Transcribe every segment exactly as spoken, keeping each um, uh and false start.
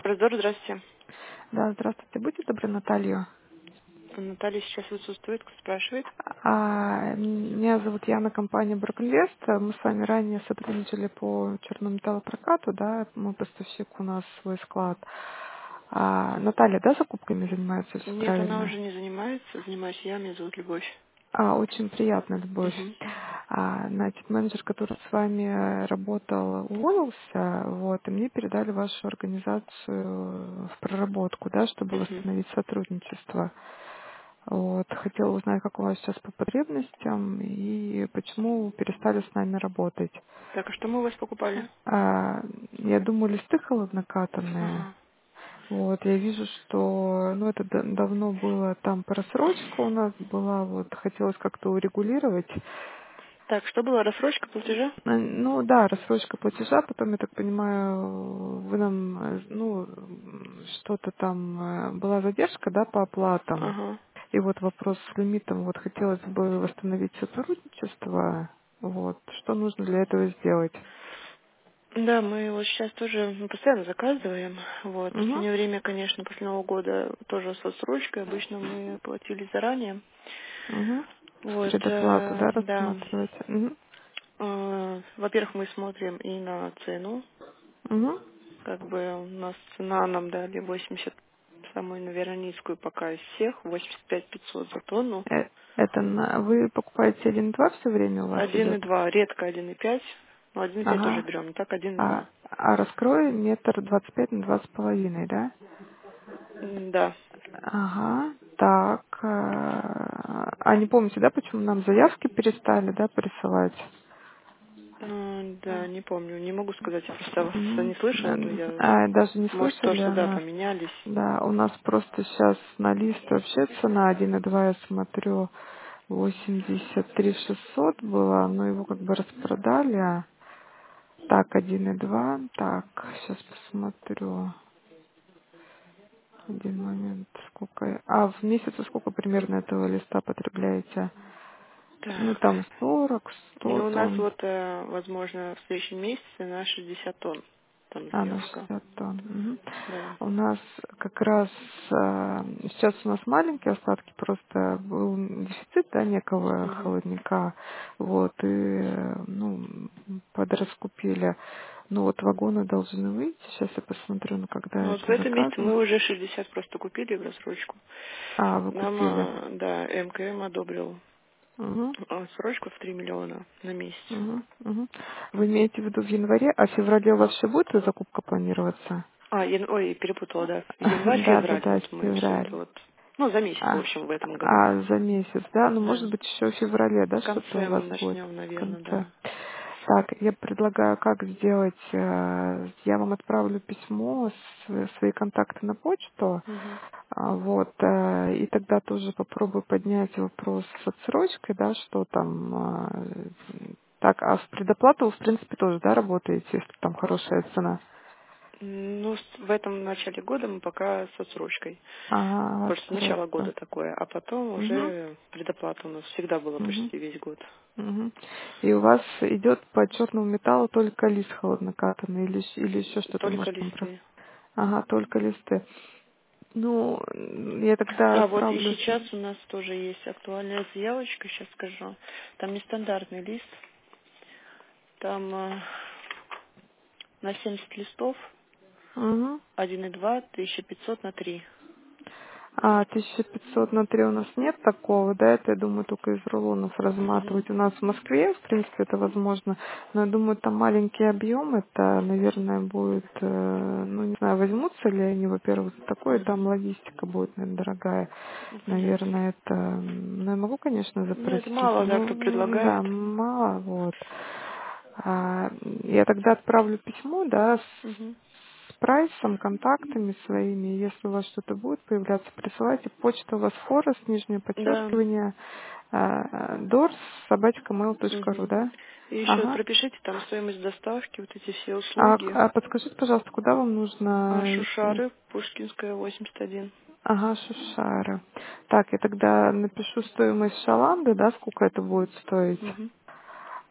Добрый, здравствуйте. Да, здравствуйте. Будьте добры, Наталью. Наталья сейчас отсутствует, кто спрашивает? А, меня зовут Яна, компания Брокинвест. Мы с вами ранее сотрудничали по черному металлопрокату, да, мы поставщик, у нас свой склад. А, Наталья, да, закупками занимается, все Нет, она правильно? уже не занимается, занимаюсь я, меня зовут Любовь. А, очень приятно, Любовь. Угу. А, значит, менеджер, который с вами э, работал, уволился, вот, и мне передали вашу организацию в проработку, да, чтобы Угу. восстановить сотрудничество. Вот, хотела узнать, как у вас сейчас по потребностям и почему вы перестали с нами работать. Так, а что мы у вас покупали? А, я думаю, листы холоднокатанные. Ага. Вот, я вижу, что, ну, это да- давно было, там просрочка у нас была, вот, хотелось как-то урегулировать. Так, что было, рассрочка платежа? Э, Ну, да, рассрочка платежа, потом, я так понимаю, вы нам, э, ну, м, что-то там, э, была задержка, да, по оплатам. Ага. И вот вопрос с лимитом, вот хотелось бы восстановить сотрудничество, вот, что нужно для этого сделать? Да, мы вот сейчас тоже ну, постоянно заказываем. Вот. В Угу, последнее время, конечно, после Нового года тоже с отсрочкой. Обычно мы платили заранее. угу. Вот, Предоплату, э, да, да. рассматривать? Угу, Э, во-первых, мы смотрим и на цену. угу. Как бы у нас цена нам дали восемьдесят, самую, наверное, низкую пока из всех, восемьдесят пять пятьсот за тонну. Э, Это на, вы покупаете один два все время у вас Один и идет? два, редко один и пять, но один и пять тоже Ага. берем, так один и А, два. а раскрой метр двадцать пять на два с половиной, да? М, Да. Ага, так. э, А не помните, да, почему нам заявки перестали, да, присылать? Ну, да, не помню, не могу сказать, я просто вас Мгм. не слышала, то М, я, А, даже не может, то, слышали что, о да, нас. поменялись. Да, у нас просто сейчас на лист вообще цена один и два, я смотрю, восемьдесят три шестьсот была, но его как бы распродали. Так, один и два, так, сейчас посмотрю. Один момент, сколько... А в месяц вы сколько примерно этого листа потребляете? Ну, Так, там сорок, сто ну, у нас тонн. вот, э, возможно, в следующем месяце на шестьдесят тонн, там А, на заявка. шестьдесят тонн. Мгм. Да. У нас как раз э, сейчас у нас маленькие остатки, просто был дефицит, да, некого Мгм. холодника, вот, и, э, ну, подраскупили. Ну, вот вагоны должны выйти, сейчас я посмотрю, ну, когда Ну, вот в это этом месяце заказано. мы уже шестьдесят просто купили в рассрочку. А, вы Нам, купили. а, да, МКМ одобрил Угу, а, срочку в три миллиона на месяц. угу, угу. Вы имеете в виду в январе, а в феврале у вас еще будет закупка планироваться? А, ян- ой, перепутала, да. Да, да, Январь-февраль, да, вот мы все февраль. это вот, ну, за месяц, в А, общем, в этом году. а за месяц, да? Ну, Да. может быть, еще в феврале, да, В что-то у конце мы вас будет начнем, в наверное, конце. да. Так, я предлагаю, как сделать. э, Я вам отправлю письмо, с- свои контакты на почту, Мгм. а, вот, э, и тогда тоже попробую поднять вопрос с отсрочкой, да, что там. а, Так, а в предоплату вы, в принципе, тоже, да, работаете, если там хорошая цена? Ну, с- в этом начале года мы пока с отсрочкой. Ага, Просто начало отсрочка. года такое, а потом Угу, уже предоплата у нас всегда была угу. почти весь год. Мгм. И у вас идет по черному металлу только лист холоднокатанный или, щ- или еще что-то Только может там про... листы. Ага, только листы. Ну, м, я тогда А, вот и отправлю... сейчас у нас тоже есть актуальная заявочка, сейчас скажу. Там нестандартный лист, там э, на семьдесят листов, Мгм. один и два, тысяча пятьсот на три. А, тысяча пятьсот на три у нас нет такого, да, это, я думаю, только из рулонов Мгм. разматывать. У нас в Москве, в принципе, это возможно, но я думаю, там маленький объем, это, наверное, будет, э, ну, не знаю, возьмутся ли они, во-первых, за такое, там Мгм. логистика будет, наверное, дорогая. Ну, понятно. Наверное, это, м, ну, я могу, конечно, Ну, это запросить, мало, да, ну, кто м, да, предлагает. мало, вот. А, я тогда отправлю письмо, да, Мгм. с прайсом, контактами своими. Если у вас что-то будет появляться, присылайте. Почта у вас форест, нижнее Да. подчеркивание, дорс, собачка mail точка ру, Мгм. да? И еще Ага. пропишите там стоимость доставки, вот эти все А, услуги. а подскажите, пожалуйста, куда вам А, нужно? э, Шушары, Пушкинская, восемьдесят один. Ага, Шушара. Так, я тогда напишу стоимость Шаланды, да, сколько это будет стоить. Мгм.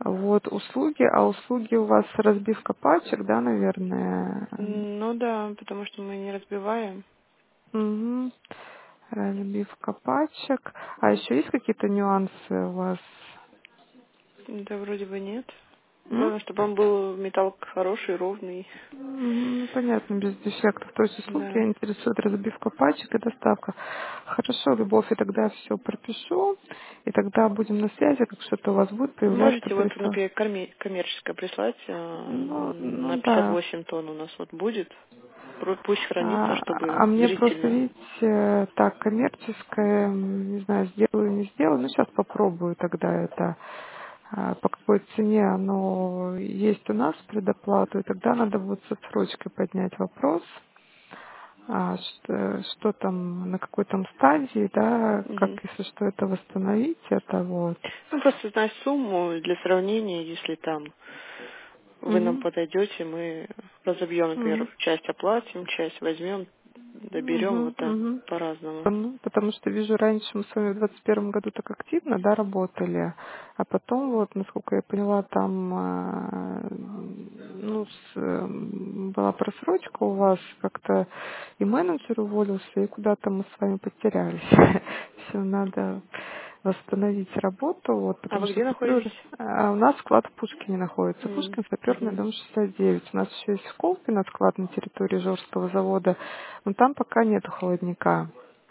Вот услуги, а услуги у вас разбивка пачек, да, наверное? Ну да, потому что мы не разбиваем. Угу. Разбивка пачек. А еще есть какие-то нюансы у вас? Да вроде бы нет. М? Главное, чтобы он был металл хороший, ровный. Мгм, ну, понятно, без дефектов. То есть услуги Да. интересует разбивка пачек и доставка. Хорошо, Любовь, и тогда все пропишу, и тогда будем на связи, как что-то у вас будет появляться, Можете вот, присылать. например, комме- коммерческое прислать э, Ну, на ну пятьдесят да. восемь тонн у нас вот будет. Про- Пусть хранится, А, а чтобы мне просто, зрительно. видите, так, коммерческое, м, не знаю, сделаю, не сделаю, ну, сейчас попробую тогда это, а, по какой цене оно есть у нас предоплату, и тогда надо будет с отсрочкой поднять вопрос, а, что, что там, на какой там стадии, да, как, Мгм. если что, это восстановить, это вот. Ну, просто знать сумму для сравнения, если там вы нам Мгм. подойдете, мы разобьем, Мгм. например, часть оплатим, часть возьмем, доберем, Мгм, вот так мгм. по-разному. Потому, потому что вижу, раньше мы с вами в двадцать первом году так активно, да, работали, а потом, вот, насколько я поняла, там, а, ну, с, м, была просрочка у вас, как-то и менеджер уволился, и куда-то мы с вами потерялись. Все, надо восстановить работу, вот, А потому вы что где смотрю, находитесь? а у нас склад в Пушкине находится, М, Пушкин, саперный мгм. дом шестьдесят девять. У нас еще есть в Колпино склад на территории Жорского завода, но там пока нету холодника.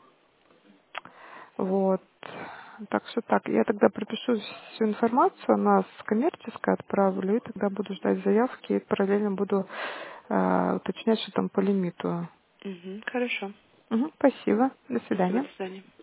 Вот. Так что так, я тогда пропишу всю информацию, нас коммерческая отправлю, и тогда буду ждать заявки, и параллельно буду э, уточнять, что там по лимиту. Мгм. Хорошо. Мгм, спасибо, до Спасибо, свидания. до свидания.